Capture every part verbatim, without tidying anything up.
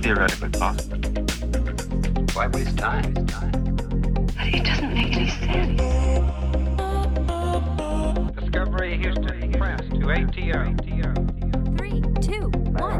theoretically possible. Why waste time? Waste time. But it doesn't make any sense. Discovery Houston, press to A T O. Three, two, one.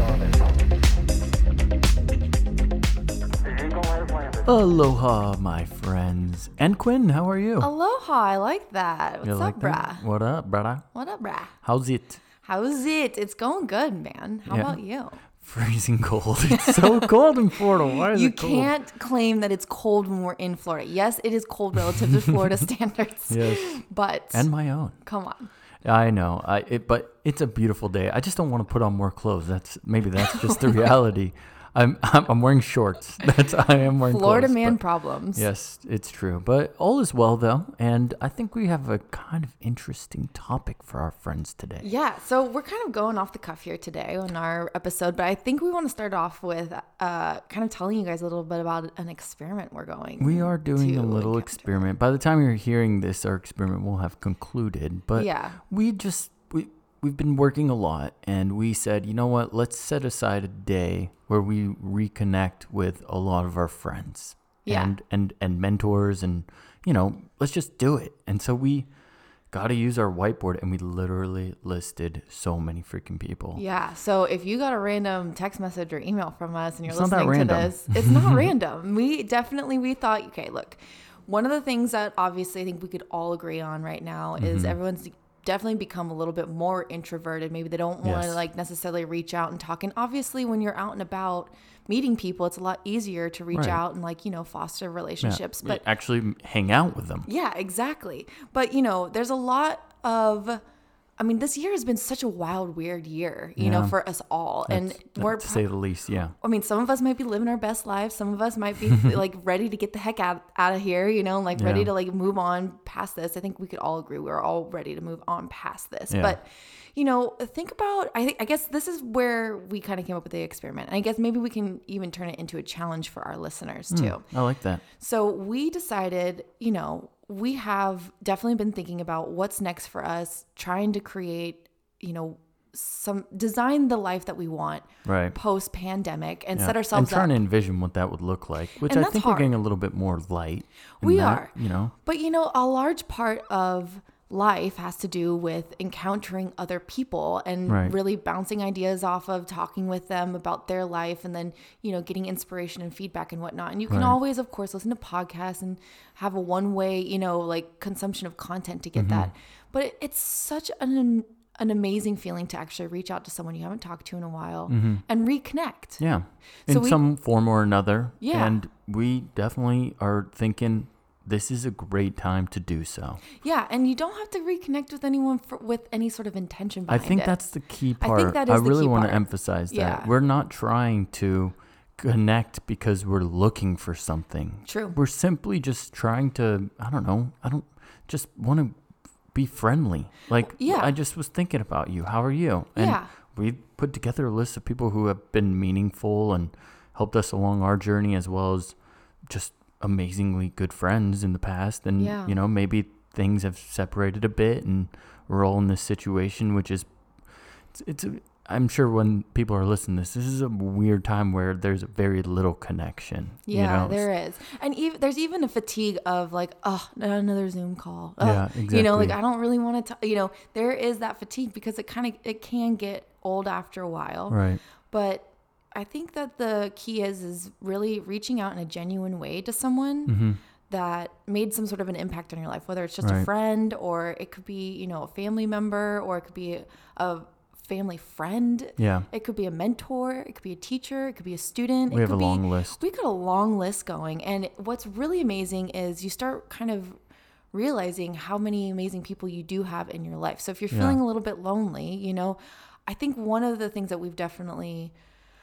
Aloha, my friends. And Quinn, how are you? Aloha, I like that. What's You up, like that? brah? What up, brother? What up, brah? How's it? How's it? It's going good, man. How Yeah. about you? Freezing cold. It's so cold in Florida. Why is You it cold? can't claim that it's cold when we're in Florida. Yes, it is cold relative to Florida standards. Yes. But And my own. come on. I know. I it, but it's a beautiful day. I just don't want to put on more clothes. That's maybe that's just the reality. I'm, I'm I'm wearing shorts. That's I am wearing Florida clothes, man but- problems. Yes, it's true. But all is well though, and I think we have a kind of interesting topic for our friends today. Yeah, so we're kind of going off the cuff here today on our episode, but I think we want to start off with uh, kind of telling you guys a little bit about an experiment we're going. We are doing to a little encounter. experiment. By the time you're hearing this, our experiment will have concluded. But Yeah. we just we we've been working a lot, and we said, you know what? Let's set aside a day where we reconnect with a lot of our friends, Yeah. and and and mentors, and you know, let's just do it. And so we got to use our whiteboard, and we literally listed so many freaking people. Yeah. So if you got a random text message or email from us and you're It's not that listening to random. this, it's not random. We definitely, we thought, okay, look, one of the things that obviously I think we could all agree on right now Mm-hmm. is everyone's definitely become a little bit more introverted. Maybe they don't want to Yes. like necessarily reach out and talk. And obviously when you're out and about meeting people, it's a lot easier to reach Right. out and like, you know, foster relationships. Yeah, But actually hang out with them. yeah, exactly. But, you know, there's a lot of, I mean, this year has been such a wild, weird year, you know, Yeah. for us all. And That's- we're, to say the least, yeah. I mean, some of us might be living our best lives. Some of us might be like ready to get the heck out, out of here, you know, like ready Yeah. to like move on past this. I think we could all agree we're all ready to move on past this. Yeah. But, you know, think about, I think, I guess this is where we kind of came up with the experiment. And I guess maybe we can even turn it into a challenge for our listeners too. I like that. So we decided, you know, we have definitely been thinking about what's next for us, trying to create, you know, some design the life that we want Right. post pandemic and Yeah. set ourselves and trying up. to envision what that would look like, which And I that's think hard. we're getting a little bit more light. in We that, are. you know. But, you know, a large part of life has to do with encountering other people and Right. really bouncing ideas off of talking with them about their life and then, you know, getting inspiration and feedback and whatnot. And you can Right. always, of course, listen to podcasts and have a one way, you know, like consumption of content to get Mm-hmm. that. But it, it's such an an amazing feeling to actually reach out to someone you haven't talked to in a while and reconnect. Mm-hmm. Yeah, So in we- some form or another. Yeah. And we definitely are thinking this is a great time to do so. Yeah, and you don't have to reconnect with anyone for, with any sort of intention I behind think it. that's the key I part. think that is the really key want to part. emphasize that. Yeah. We're not trying to connect because we're looking for something. True. We're simply just trying to, I don't know, I don't just want to be friendly. Like, Yeah. I just was thinking about you. How are you? And Yeah. we put together a list of people who have been meaningful and helped us along our journey, as well as just amazingly good friends in the past. And, Yeah. you know, maybe things have separated a bit and we're all in this situation, which is, it's, it's a, I'm sure when people are listening to this, this is a weird time where there's very little connection. Yeah, you know? there is. And even there's even a fatigue of like, oh, another Zoom call. Ugh. Yeah, You know, like exactly. I don't really want to, you know, there is that fatigue because it kind of, it can get old after a while. Right. But I think that the key is, is really reaching out in a genuine way to someone that made some sort of an impact on your life, whether it's just a Right. friend or it could be, you know, a family member or it could be a, a family friend. Yeah. It could be a mentor. It could be a teacher. It could be a student. We it have could a be, long list. We got a long list going. And what's really amazing is you start kind of realizing how many amazing people you do have in your life. So if you're Yeah. feeling a little bit lonely, you know, I think one of the things that we've definitely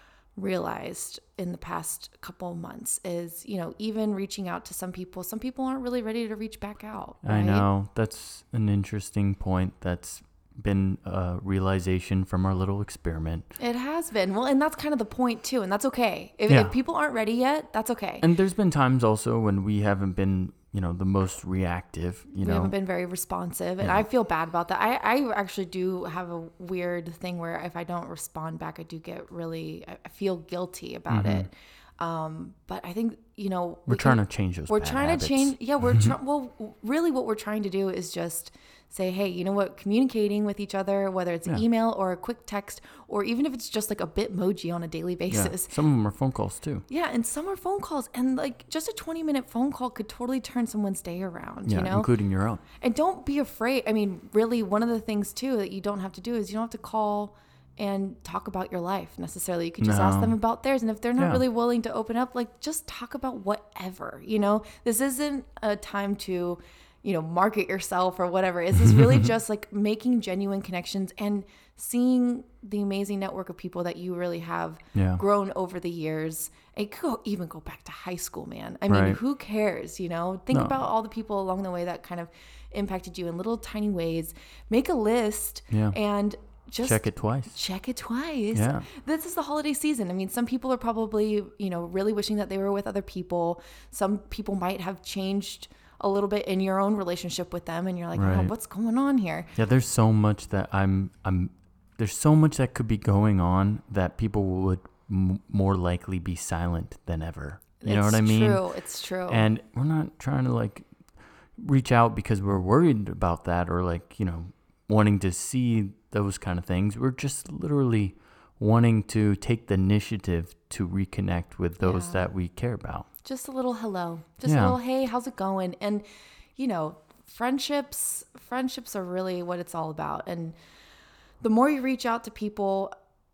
realized in the past couple of months is, you know, even reaching out to some people, some people aren't really ready to reach back out. I right? know. That's an interesting point. That's been a realization from our little experiment. It has been. Well, and that's kind of the point too. And that's okay. If, Yeah. if people aren't ready yet, that's okay. And there's been times also when we haven't been you know, the most reactive, you we know. haven't been very responsive, and Yeah. I feel bad about that. I, I actually do have a weird thing where if I don't respond back, I do get really, I I feel guilty about Mhm. it. Um, but I think, you know, We're we trying can- to change those We're bad trying habits. to change. Yeah, we're trying. Well, really, what we're trying to do is just say, hey, you know what? Communicating with each other, whether it's an Yeah. email or a quick text, or even if it's just like a Bitmoji on a daily Yeah. basis. Some of them are phone calls too. Yeah, and some are phone calls, and like just a twenty minute phone call could totally turn someone's day around. Yeah, you know, including your own. and don't be afraid. I mean, really, one of the things too that you don't have to do is you don't have to call and talk about your life necessarily. You could just ask No. them about theirs. And if they're not Yeah. really willing to open up, like just talk about whatever, you know, this isn't a time to, you know, market yourself or whatever. This is really just like making genuine connections and seeing the amazing network of people that you really have Yeah. grown over the years. It could go, even go back to high school, man. I mean, Right. who cares, you know? Think No. about all the people along the way that kind of impacted you in little tiny ways. Make a list Yeah. and just Check it twice. check it twice. Yeah. This is the holiday season. I mean, some people are probably, you know, really wishing that they were with other people. Some people might have changed a little bit in your own relationship with them, and you're like, oh, Right. what's going on here? Yeah, there's so much that I'm I'm there's so much that could be going on that people would m- more likely be silent than ever. You know It's what I mean? True. It's true. And we're not trying to like reach out because we're worried about that or like, you know, wanting to see those kind of things. We're just literally wanting to take the initiative to reconnect with those Yeah. that we care about. Just a little hello. Just Yeah. a little, hey, how's it going? And, you know, friendships, friendships are really what it's all about. And the more you reach out to people,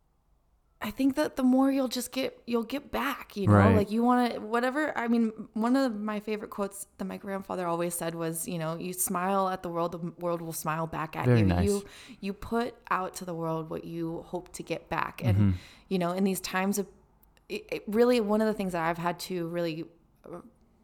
I think that the more you'll just get, you'll get back, you know, Right. like you want to, whatever. I mean, one of my favorite quotes that my grandfather always said was, you know, you smile at the world, the world will smile back at Very you. nice. You, you put out to the world what you hope to get back. And, Mm-hmm. you know, in these times of, it, it really, one of the things that I've had to really r-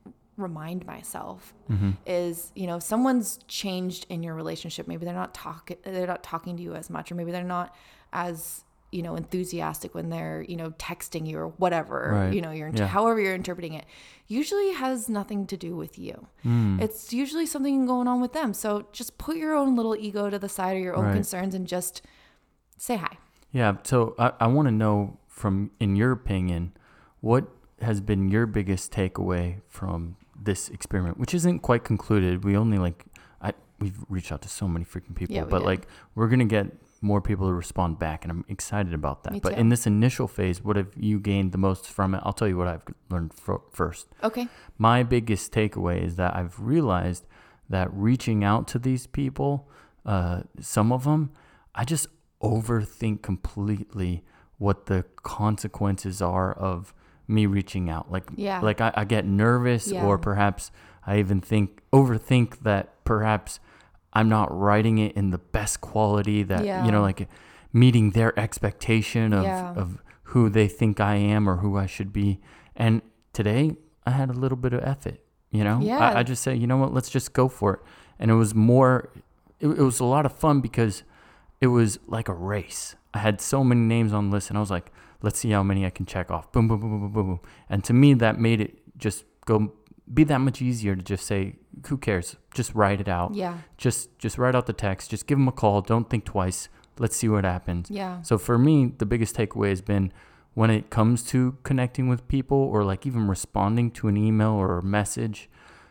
remind myself Mm-hmm. is, you know, if someone's changed in your relationship. Maybe they're not talking, they're not talking to you as much, or maybe they're not as, you know, enthusiastic when they're, you know, texting you or whatever, Right. you know, you're, Yeah. however you're interpreting it, usually has nothing to do with you. Mm. It's usually something going on with them. So just put your own little ego to the side, or your own Right. concerns, and just say hi. Yeah. So I, I want to know from, in your opinion, what has been your biggest takeaway from this experiment, which isn't quite concluded. We only like, I, we've reached out to so many freaking people, Yeah, we but did. like we're going to get more people to respond back, and I'm excited about that. Me But too. in this initial phase, what have you gained the most from it? I'll tell you what I've learned fro- first. Okay. My biggest takeaway is that I've realized that reaching out to these people, uh, some of them, I just overthink completely what the consequences are of me reaching out. Like, Yeah. like I, I get nervous, Yeah. or perhaps I even think overthink that perhaps I'm not writing it in the best quality, that, Yeah. you know, like meeting their expectation of, Yeah. of who they think I am or who I should be. And today I had a little bit of effort, you know, Yeah. I, I just say, you know what, let's just go for it. And it was more, it, it was a lot of fun because it was like a race. I had so many names on the list, and I was like, let's see how many I can check off. Boom, boom, boom, boom, boom, boom, boom. And to me, that made it just go, be that much easier to just say, who cares? Just write it out. Yeah. Just, just write out the text. Just give them a call. Don't think twice. Let's see what happens. Yeah. So for me, the biggest takeaway has been when it comes to connecting with people, or like even responding to an email or a message,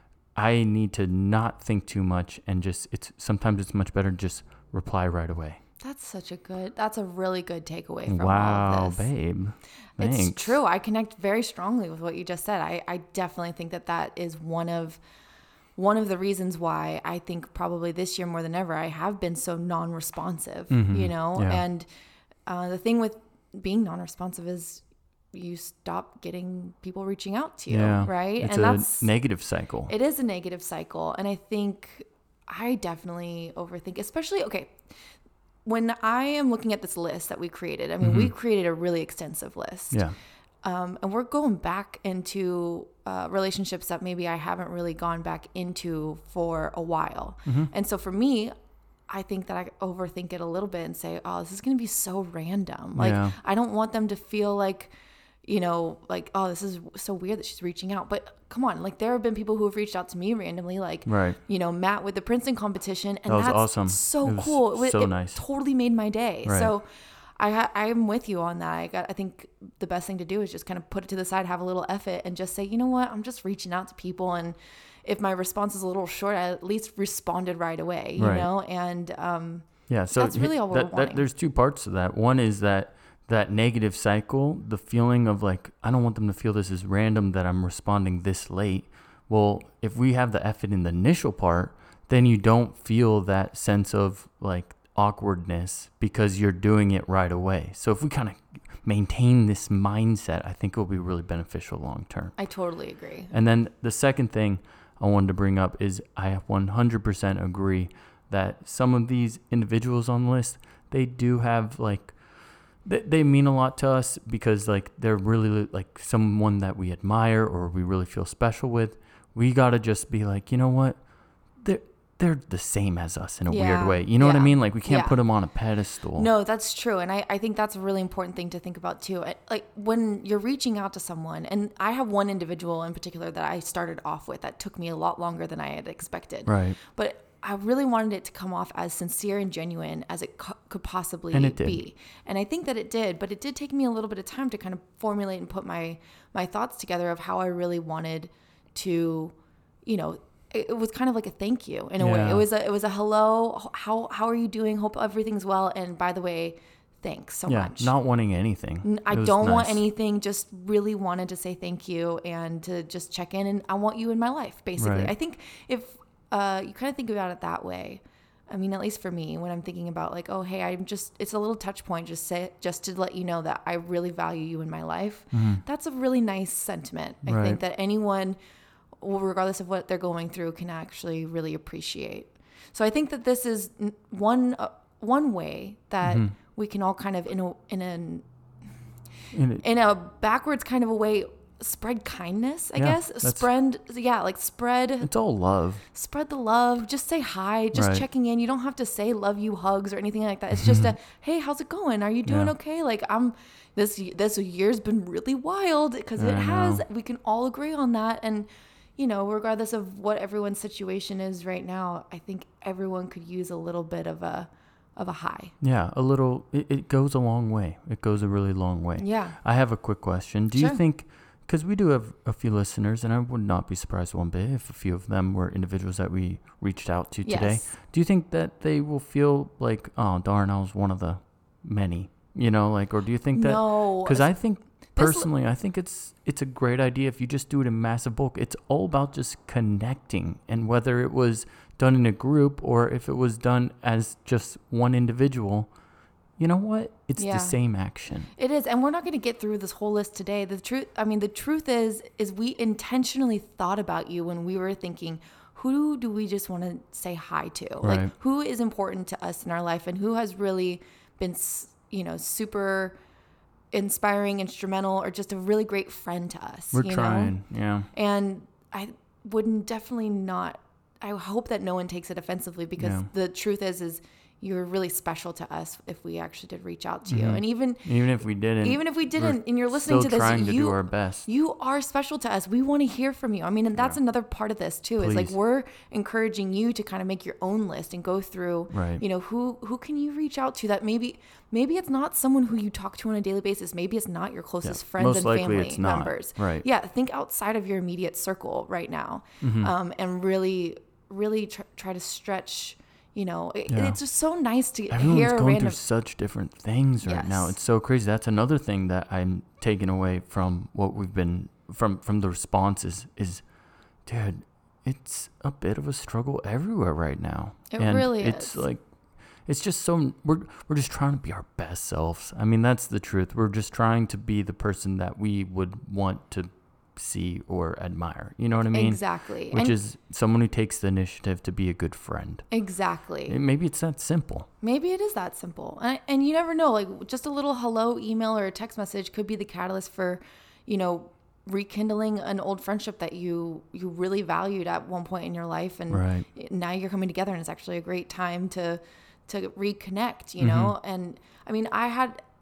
I need to not think too much, and just, it's sometimes it's much better to just reply right away. That's such a good, that's a really good takeaway from all Wow, of this. babe. Thanks. It's true. I connect very strongly with what you just said. I, I definitely think that that is one of one of the reasons why I think probably this year more than ever I have been so non-responsive, Mhm. you know? Yeah. And uh, the thing with being non-responsive is you stop getting people reaching out to you, Yeah. right? It's and a that's negative cycle. it is a negative cycle. And I think I definitely overthink, especially, okay, when I am looking at this list that we created, I mean, we created a really extensive list. Yeah. Um, and we're going back into uh, relationships that maybe I haven't really gone back into for a while. Mm-hmm. And so for me, I think that I overthink it a little bit and say, oh, this is going to be so random. Like, Yeah. I don't want them to feel like, you know, like, oh, this is so weird that she's reaching out. But come on, like there have been people who have reached out to me randomly, like, right. you know, Matt with the Princeton competition. And that was that's awesome. so it was cool. It, was, so it nice. totally made my day. Right. So I ha- I'm with you on that. I got, I think the best thing to do is just kind of put it to the side, have a little effort, and just say, you know what, I'm just reaching out to people. And if my response is a little short, I at least responded right away, you right. know? And, um, yeah, so that's really all we're that, wanting. that, there's two parts to that. One is that that negative cycle, the feeling of like, I don't want them to feel this is random that I'm responding this late. Well, if we have the effort in the initial part, then you don't feel that sense of like awkwardness because you're doing it right away. So if we kind of maintain this mindset, I think it will be really beneficial long term. I totally agree. And then the second thing I wanted to bring up is I one hundred percent agree that some of these individuals on the list, they do have like, they, they mean a lot to us because like they're really like someone that we admire or we really feel special with. We got to just be like, you know what? They're, they're the same as us in a Yeah. weird way. You know what I Yeah. mean? Like we can't Yeah. put them on a pedestal. No, that's true. And I, I think that's a really important thing to think about too. I- Like when you're reaching out to someone, and I have one individual in particular that I started off with that took me a lot longer than I had expected. Right. But I really wanted it to come off as sincere and genuine as it co- could possibly And it did. be. And I think that it did, but it did take me a little bit of time to kind of formulate and put my, my thoughts together of how I really wanted to, you know, it, it was kind of like a thank you in a way. Yeah. It was a, it was a hello, how, how are you doing? Hope everything's well. And by the way, thanks so yeah, much. not wanting anything. N- I It was don't want nice. anything, just really wanted to say thank you and to just check in, and I want you in my life, basically. Right. I think if uh, you kind of think about it that way, I mean, at least for me, when I'm thinking about like, oh, hey, I'm just, it's a little touch point, just say, just to let you know that I really value you in my life. That's a really nice sentiment. I Right. think that anyone, well, regardless of what they're going through, can actually really appreciate. So I think that this is n- one, uh, one way that we can all kind of in a, in an, And it- in a backwards kind of a way, spread kindness, I Yeah, guess. that's- Spread, yeah, like spread, it's all love. spread the love. Just say hi, just Right. checking in. You don't have to say love you, hugs, or anything like that. It's just a, hey, how's it going? Are you doing Yeah. okay? Like I'm, this this year's been really wild because it I has. know. We can all agree on that, and you know, regardless of what everyone's situation is right now, I think everyone could use a little bit of a of a high. Yeah, a little. It, it goes a long way. It goes a really long way. Yeah. I have a quick question. Do you Sure. think, because we do have a few listeners, and I would not be surprised one bit if a few of them were individuals that we reached out to today. Yes. Do you think that they will feel like, oh, darn, I was one of the many, you know, like, or do you think that? No. Because I think, This- personally, I think it's it's a great idea if you just do it in massive bulk. It's all about just connecting, and whether it was done in a group or if it was done as just one individual, you know what? It's Yeah. the same action. It is, and we're not going to get through this whole list today. The truth, I mean, the truth is, is we intentionally thought about you when we were thinking, who do we just want to say hi to? Right. Like, who is important to us in our life, and who has really been, s- you know, super inspiring, instrumental, or just a really great friend to us. We're you know? trying, yeah. And I wouldn't definitely not. I hope that no one takes it offensively, because Yeah. the truth is, is you're really special to us if we actually did reach out to you. Mhm. And even Even if we didn't, even if we we're didn't, and you're listening still to this, trying to you do our best. you are special to us. We want to hear from you. I mean, and that's Yeah. another part of this too. Is like Please. we're encouraging you to kind of make your own list and go through. Right. You know, who who can you reach out to that maybe maybe it's not someone who you talk to on a daily basis. Maybe it's not your closest friends Most and likely family it's not. members. Right. Yeah. Think outside of your immediate circle right now, Mm-hmm. um, and really really tr- try to stretch. You know, it, Yeah. it's just so nice to Everyone's hear a going random. through such different things right now. Yes. It's so crazy. That's another thing that I'm taking away from what we've been from from the responses is, dude, it's a bit of a struggle everywhere right now. It and really it's is. like it's just so we're we're just trying to be our best selves. I mean, that's the truth. We're just trying to be the person that we would want to see or admire. You know what I mean? Exactly. Which And- is someone who takes the initiative to be a good friend. Exactly. Maybe it's that simple. Maybe it is that simple. And, and you never know, like just a little hello email or a text message could be the catalyst for, you know, rekindling an old friendship that you you really valued at one point in your life, and Right. now you're coming together, and it's actually a great time to to reconnect, you Mm-hmm. know. And I mean, I had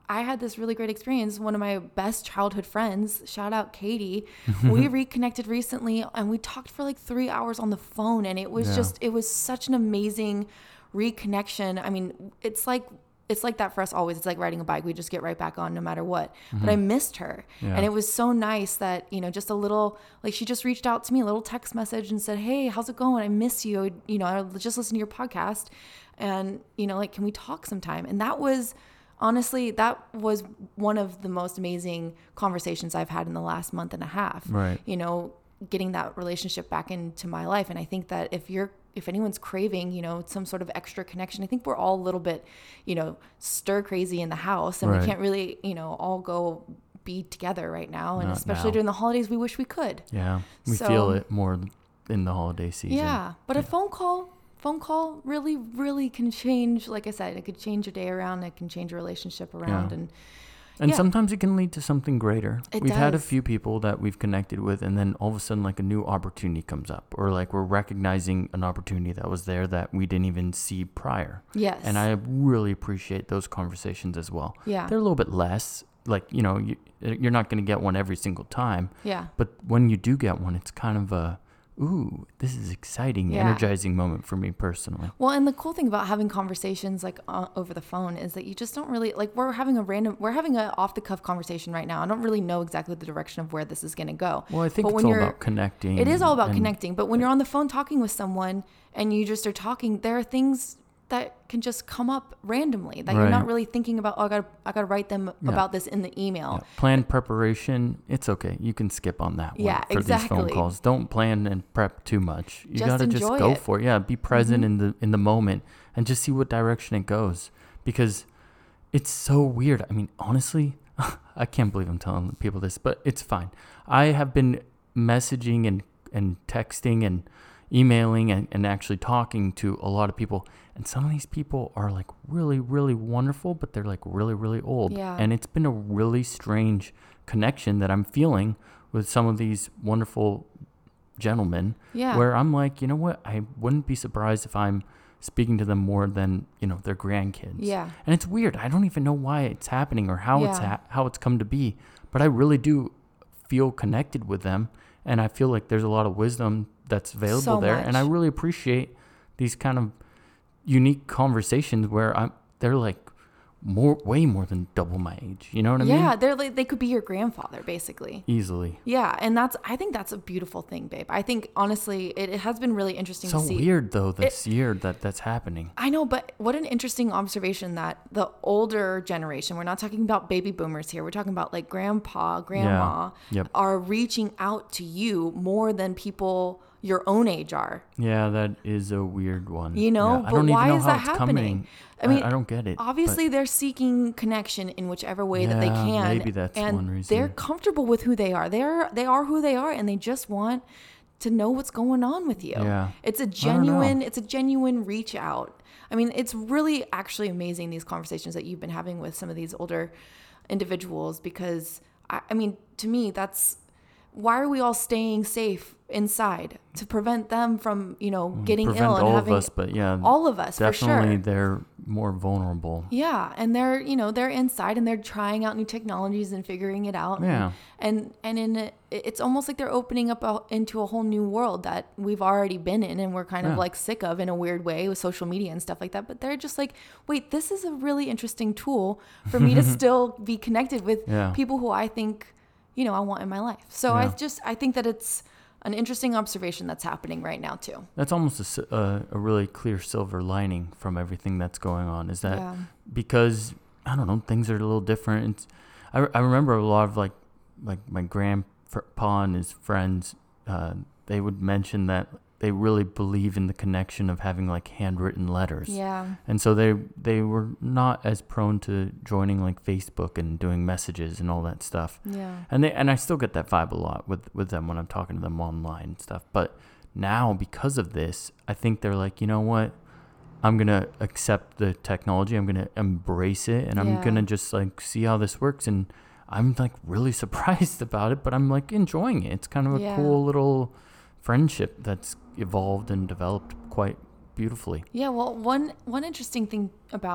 I had this really great experience. One of my best childhood friends, shout out Katie, we reconnected recently and we talked for like three hours on the phone. And it was Yeah. just, it was such an amazing reconnection. I mean, it's like, it's like that for us always. It's like riding a bike. We just get right back on no matter what. Mm-hmm. But I missed her. Yeah. And it was so nice that, you know, just a little, like she just reached out to me, a little text message and said, hey, how's it going? I miss you. You know, I just listened to your podcast and, you know, like, can we talk sometime? And that was, honestly, that was one of the most amazing conversations I've had in the last month and a half. Right. You know, getting that relationship back into my life. And I think that if you're, if anyone's craving, you know, some sort of extra connection, I think we're all a little bit, you know, stir crazy in the house and Right. we can't really, you know, all go be together right now. And Not especially now. during the holidays, we wish we could. Yeah. We So- feel it more in the holiday season. Yeah. But a phone call, phone call really, really can change. Like I said, it could change a day around. It can change a relationship around. Yeah. And And Yeah. sometimes it can lead to something greater. It we've had a does. few people that we've connected with, and then all of a sudden, like a new opportunity comes up, or like we're recognizing an opportunity that was there that we didn't even see prior. yes. And I really appreciate those conversations as well. Yeah. They're a little bit less, like, you know, you, you're not going to get one every single time, yeah. but when you do get one, it's kind of a, ooh, this is exciting, Yeah. energizing moment for me personally. Well, and the cool thing about having conversations like uh, over the phone is that you just don't really like we're having a random we're having a off the cuff conversation right now. I don't really know exactly the direction of where this is going to go. Well, I think But it's when all you're- about connecting. It is all about and- connecting, but when you're on the phone talking with someone and you just are talking, there are things that can just come up randomly that you're Right. not really thinking about. Oh, I got I got to write them Yeah. about this in the email. Yeah. Planned preparation, it's okay. You can skip on that one Yeah, for these phone exactly. calls. Don't plan and prep too much. You Just gotta just enjoy go it. for it. Yeah, be present in the in the moment and just see what direction it goes. Because it's so weird. I mean, honestly, I can't believe I'm telling people this, but it's fine. I have been messaging and, and texting and emailing and, and actually talking to a lot of people. And some of these people are like really, really wonderful, but they're like really, really old. Yeah. And it's been a really strange connection that I'm feeling with some of these wonderful gentlemen Yeah. where I'm like, you know what? I wouldn't be surprised if I'm speaking to them more than, you know, their grandkids. Yeah. And it's weird. I don't even know why it's happening or how it's Yeah. ha- how it's come to be, but I really do feel connected with them. And I feel like there's a lot of wisdom that's available So there. And I much. really appreciate these kind of unique conversations where I'm, they're like more, way more than double my age. You know what I Yeah, mean? they're like they could be your grandfather basically. Easily. Yeah, and that's I think that's a beautiful thing, babe. I think honestly, it, it has been really interesting So to see. weird though this year that that's happening. I know, but what an interesting observation that the older generation, we're not talking about baby boomers here. We're talking about like grandpa, grandma Yep. are reaching out to you more than people your own age are. Yeah, that is a weird one. You know, Yeah, I but don't why even know is how that it's happening? coming. I mean, I, don't get it. but- Obviously, they're seeking connection in whichever way that they Yeah, can. maybe that's and one reason. they're comfortable with who they are. They're they are who they are, and they just want to know what's going on with you. Yeah. It's a don't know. genuine. It's a genuine reach out. I mean, it's really actually amazing these conversations that you've been having with some of these older individuals because I, I mean, to me, that's why are we all staying safe inside to prevent them from you know getting prevent ill and all having of us, but yeah, all of us for definitely sure. they're more vulnerable. Yeah, and they're you know they're inside and they're trying out new technologies and figuring it out. Yeah. and and, and in it, it's almost like they're opening up a, into a whole new world that we've already been in and we're kind Yeah. of like sick of in a weird way with social media and stuff like that. But they're just like, wait, this is a really interesting tool for me to still be connected with Yeah. people who I think you know I want in my life. So I Yeah. just I think that it's an interesting observation that's happening right now too. That's almost a, si- a, a really clear silver lining from everything that's going on. Is that Yeah. because I don't know, things are a little different. It's, I I remember a lot of like like my grandpa and his friends. Uh, they would mention that they really believe in the connection of having like handwritten letters. Yeah. And so they they were not as prone to joining like Facebook and doing messages and all that stuff. Yeah. And they and I still get that vibe a lot with, with them when I'm talking to them online and stuff. But now because of this, I think they're like, you know what? I'm gonna accept the technology. I'm gonna embrace it, and I'm Yeah. gonna just like see how this works. And I'm like really surprised about it, but I'm like enjoying it. It's kind of a Yeah. cool little friendship that's evolved and developed quite beautifully. Yeah, well, one one interesting thing about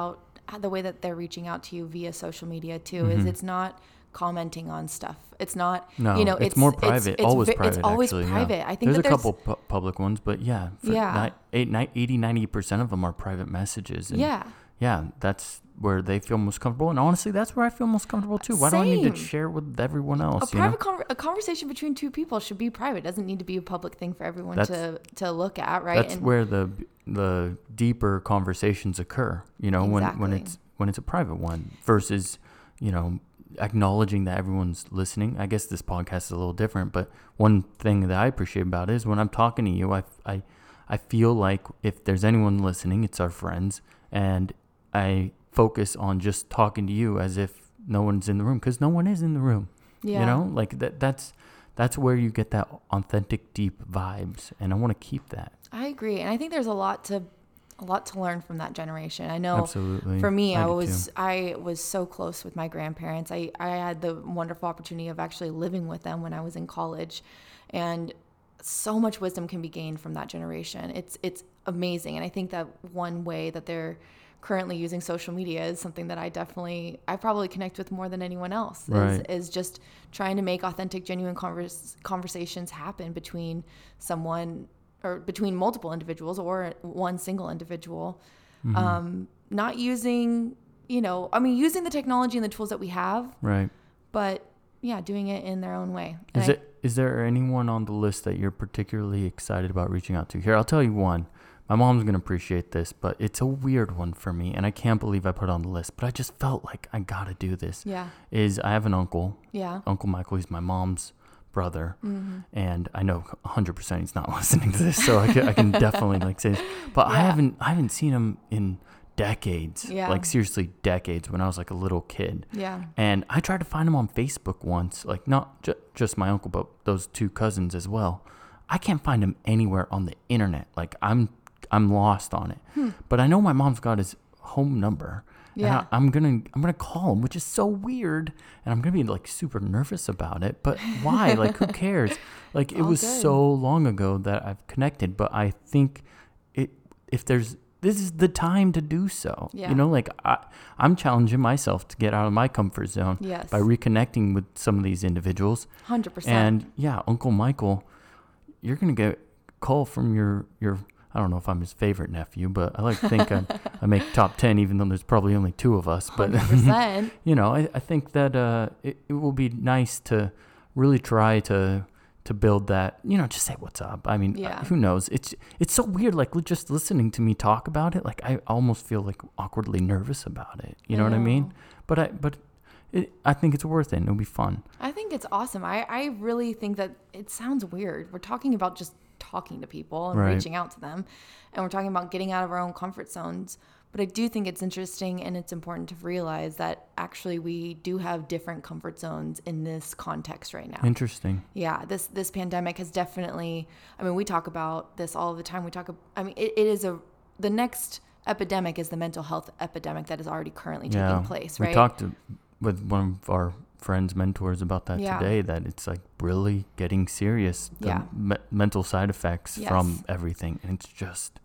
the way that they're reaching out to you via social media too Mm-hmm. is it's not commenting on stuff. It's not, No, you know, it's, it's more it's- private. It's, always ve- private. It's always actually, private. Yeah. I think there's that a there's couple pu- public ones, but yeah, for Yeah. ni- eight, ni- eighty, ninety percent of them are private messages. And yeah. yeah, that's where they feel most comfortable. And honestly, that's where I feel most comfortable too. Why do I need to Same. share with everyone A else? You know? private con- a conversation between two people should be private. It doesn't need to be a public thing for everyone That's- to to look at, right? That's And- where the the deeper conversations occur. You know, when when Exactly. it's when it's a private one versus, you know, acknowledging that everyone's listening. I guess this podcast is a little different, but one thing that I appreciate about it is when I'm talking to you, I I I feel like if there's anyone listening, it's our friends, and I focus on just talking to you as if no one's in the room, because no one is in the room. yeah. You know, like that. That's that's where you get that authentic, deep vibes, and I want to keep that. I agree, and I think there's a lot to a lot to learn from that generation. I know Absolutely. for me, I, do was too. I was so close with my grandparents. I I had the wonderful opportunity of actually living with them when I was in college, and so much wisdom can be gained from that generation. It's it's amazing, and I think that one way that they're currently using social media is something that I definitely I probably connect with more than anyone else. Right. Is is just trying to make authentic, genuine converse, conversations happen between someone or between multiple individuals or one single individual. Mm-hmm. Um, not using, you know, I mean, using the technology and the tools that we have, Right. but yeah, doing it in their own way. And Is I- it is there anyone on the list that you're particularly excited about reaching out to? Here, I'll tell you one. My mom's gonna appreciate this, but it's a weird one for me, and I can't believe I put it on the list. But I just felt like I gotta do this. Yeah. Is I have an uncle, Yeah. Uncle Michael. He's my mom's brother, Mm-hmm. and I know one hundred percent he's not listening to this, so I can, I can definitely like say this. But I Yeah. haven't I haven't seen him in decades. Yeah. Like seriously, decades. When I was like a little kid. Yeah. And I tried to find him on Facebook once, like not ju- just my uncle, but those two cousins as well. I can't find him anywhere on the internet. Like I'm, I'm lost on it. Hmm. But I know my mom's got his home number. Yeah. And I, I'm gonna, I'm gonna call him, which is so weird, and I'm gonna be like super nervous about it. But why? Like, who cares? Like, it All was good. so long ago that I've connected. But I think it, if there's this is the time to do so. Yeah. You know, like I, I'm challenging myself to get out of my comfort zone Yes. by reconnecting with some of these individuals. one hundred percent. And yeah, Uncle Michael, you're going to get a call from your, your, I don't know if I'm his favorite nephew, but I like to think I, I make top ten, even though there's probably only two of us. But, one hundred percent. you know, I, I think that uh, it, it will be nice to really try to to build that, you know, just say what's up. I mean, Yeah. who knows? It's it's so weird, like li- just listening to me talk about it. Like I almost feel like awkwardly nervous about it. You know, I what I know. mean? But I but it, I think it's worth it. It'll be fun. I think it's awesome. I, I really think that it sounds weird. We're talking about just talking to people and Right. reaching out to them. And we're talking about getting out of our own comfort zones. But I do think it's interesting and it's important to realize that actually we do have different comfort zones in this context right now. Interesting. Yeah, this this pandemic has definitely, I mean, we talk about this all the time. We talk, ab- I mean, it, it is a, the next epidemic is the mental health epidemic that is already currently taking Yeah. place, We right? talked to, with one of our friends, mentors about that Yeah. today, that it's like really getting serious, the Yeah. me- mental side effects Yes. from everything. And it's just,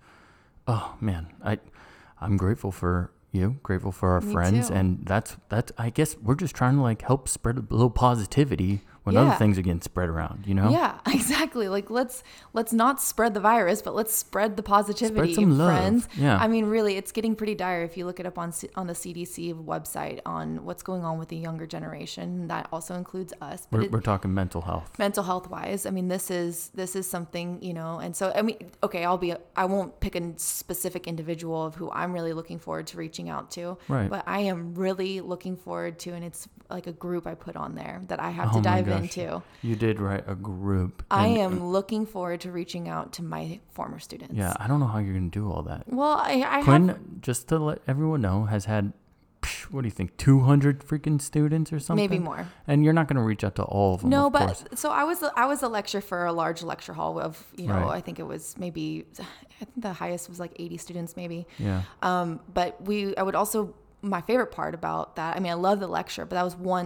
oh man, I, I'm grateful for you, grateful for our Me friends. too. And that's, that's, I guess we're just trying to like help spread a little positivity when Yeah. other things are getting spread around, you know? Yeah, exactly. Like let's let's not spread the virus, but let's spread the positivity, some love. friends. Yeah. I mean, really, it's getting pretty dire if you look it up on C- on the C D C website on what's going on with the younger generation. That also includes us. But We're, it, we're talking mental health. mental health wise, I mean, this is this is something, you know. And so, I mean, okay, I'll be I won't pick a specific individual of who I'm really looking forward to reaching out to. Right. But I am really looking forward to, and it's like a group I put on there that I have Oh to my dive gosh. into. You did write a group. I and- am looking forward to reaching out to my former students. Yeah, I don't know how you're going to do all that. Well, I, I Quinn, have just to let everyone know, has had, psh, what do you think, two hundred freaking students or something? maybe more. And you're not going to reach out to all of them, No, of but course. so I was I was a lecturer for a large lecture hall of, you know, Right. I think it was maybe I think the highest was like eighty students maybe. Yeah. Um, but we I would also my favorite part about that. I mean, I love the lecture, but that was one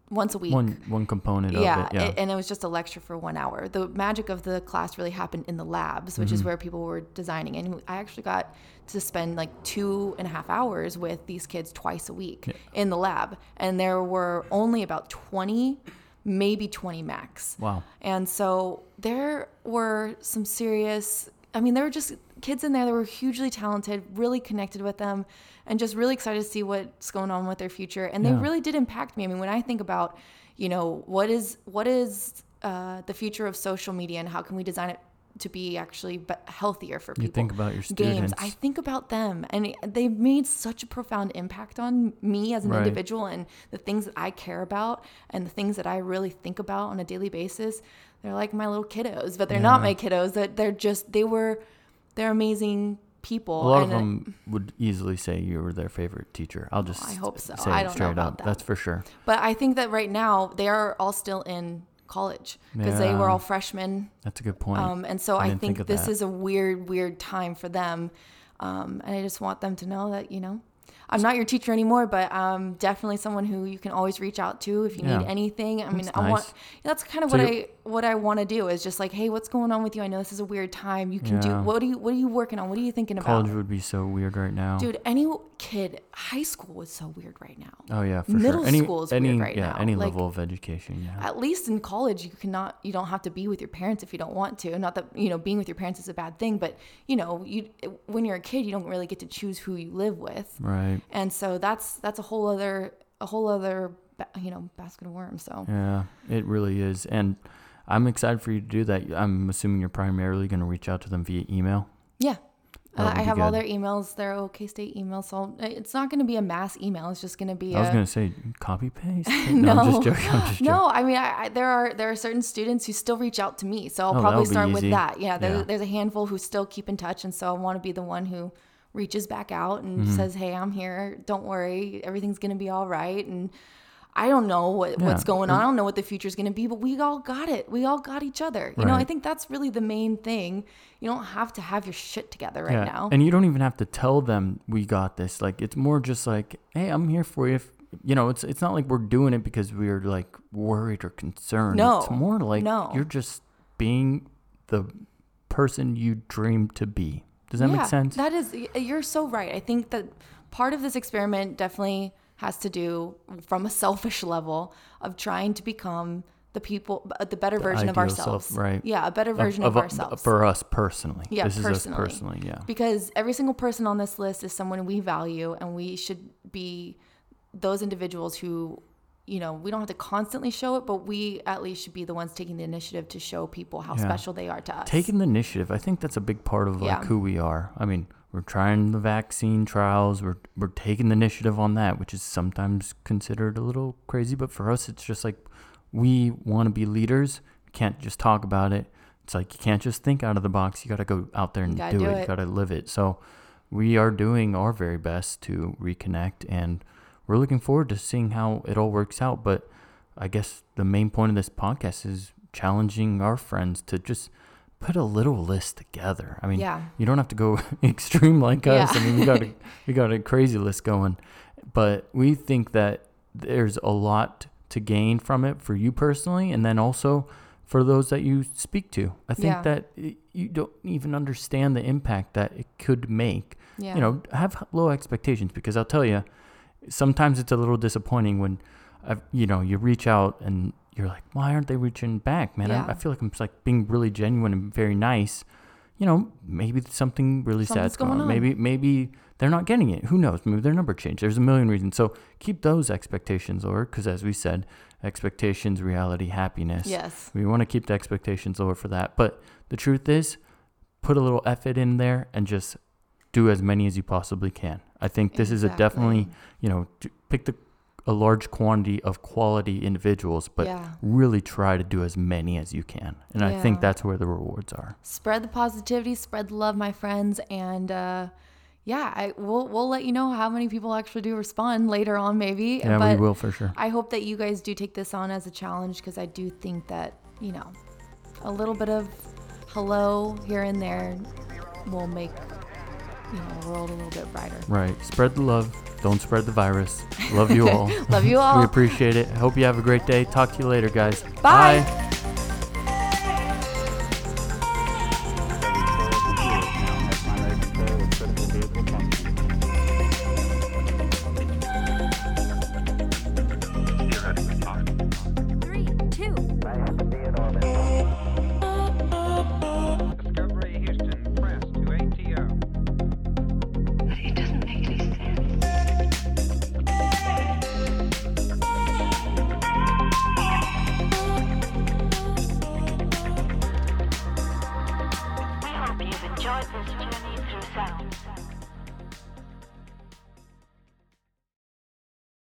once a week. One one component yeah, of it. Yeah. a- and it was just a lecture for one hour. The magic of the class really happened in the labs, which Mm-hmm. is where people were designing. And I actually got to spend like two and a half hours with these kids twice a week in the lab. And there were only about twenty, maybe twenty max. Wow. And so there were some serious, I mean, there were just kids in there that were hugely talented, really connected with them, and just really excited to see what's going on with their future. And they Yeah. really did impact me. I mean, when I think about, you know, what is what is uh, the future of social media and how can we design it to be actually be- healthier for people? You think about your Games. students. I think about them, and they made such a profound impact on me as an Right. individual, and the things that I care about and the things that I really think about on a daily basis. They're like my little kiddos, but they're not Yeah. my kiddos. That they're just they were they're amazing people. A lot and of them would easily say you were their favorite teacher. I'll just I hope so. say I it don't know straight about up. that. That's for sure. But I think that right now they are all still in college because they were Yeah. all freshmen. That's a good point. Um, and so I, didn't think, think of this that. is a weird, weird time for them. Um, and I just want them to know that, you know, I'm not your teacher anymore, but I'm definitely someone who you can always reach out to if you Yeah. need anything. I mean, That's I want, nice. that's kind of So what you're- I, what I want to do is just like, hey, what's going on with you? I know this is a weird time. You can do, Yeah. what are you, what are you working on? What are you thinking about? College would be so weird right now. Dude, any kid, high school is so weird right now. Oh yeah, for Middle sure. Any, school is any, weird right yeah, now. any Like, level of education. Yeah. At least in college, you cannot, you don't have to be with your parents if you don't want to. Not that, you know, being with your parents is a bad thing, but you know, you, when you're a kid, you don't really get to choose who you live with. Right. And so that's, that's a whole other, a whole other, ba- you know, basket of worms. So Yeah, it really is. And I'm excited for you to do that. I'm assuming you're primarily going to reach out to them via email. yeah. That Uh, would I be have all good. their emails, their OK State emails. So it's not going to be a mass email. It's just going to be I was a, going to say copy paste. no, I'm just joking. I'm just joking. no. I mean, I, I, there are there are certain students who still reach out to me, so I'll Oh, probably that'll be start with easy. that. Yeah, there, Yeah. there's a handful who still keep in touch, and so I want to be the one who reaches back out and Mm-hmm. says, "Hey, I'm here. Don't worry, everything's gonna be all right." And I don't know what, Yeah. what's going on. I don't know what the future's gonna be, but we all got it. We all got each other. You know, I Right. think that's really the main thing. You don't have to have your shit together right yeah. now. And you don't even have to tell them we got this. Like, it's more just like, hey, I'm here for you. If, you know, it's it's not like we're doing it because we're like worried or concerned. No, It's more like no. you're just being the person you dreamed to be. Does that yeah, make sense? That is, you're so right. I think that part of this experiment definitely has to do from a selfish level of trying to become the people, the better version of ideal self, ourselves. right. Yeah, a better version of, a- ourselves. For us personally. Yeah, this personally. is us personally, yeah. Because every single person on this list is someone we value, and we should be those individuals who, you know, we don't have to constantly show it, but we at least should be the ones taking the initiative to show people how Yeah. special they are to us. Taking the initiative, I think that's a big part of like Yeah. who we are. I mean, we're trying the vaccine trials. We're we're taking the initiative on that, which is sometimes considered a little crazy, but for us, it's just like we want to be leaders. We can't just talk about it. It's like you can't just think out of the box. You got to go out there and gotta do, do it. it. You got to live it. So we are doing our very best to reconnect, and we're looking forward to seeing how it all works out. But I guess the main point of this podcast is challenging our friends to just put a little list together. I mean, Yeah. you don't have to go extreme like us. Yeah. I mean, we got a we got a crazy list going, but we think that there's a lot to gain from it for you personally, and then also for those that you speak to. I think Yeah. that it, you don't even understand the impact that it could make. Yeah. You know, have low expectations, because I'll tell you, sometimes it's a little disappointing when, I've, you know, you reach out and you're like, why aren't they reaching back, man? Yeah. I, I feel like I'm just like being really genuine and very nice. You know, maybe something really Something's sad's going going on. on. Maybe maybe they're not getting it. Who knows? Maybe their number changed. There's a million reasons. So keep those expectations lower, because as we said, expectations, reality, happiness. Yes. We want to keep the expectations lower for that. But the truth is, put a little effort in there and just do as many as you possibly can. I think this is a definitely, Exactly. you know, d- pick the a large quantity of quality individuals, but Yeah. really try to do as many as you can. And I think Yeah. that's where the rewards are. Spread the positivity, spread the love, my friends, and uh, yeah, I we'll we'll let you know how many people actually do respond later on, maybe. Yeah, but we will for sure. I hope that you guys do take this on as a challenge, because I do think that, you know, a little bit of hello here and there will make you know, the world a little bit brighter. Right. Spread the love. Don't spread the virus. Love you all. Love you all. We appreciate it. Hope you have a great day. Talk to you later, guys. Bye. Bye. Three, two, Discovery Houston Press to A T O. But it doesn't make any sense. We hope you've enjoyed this journey through sound.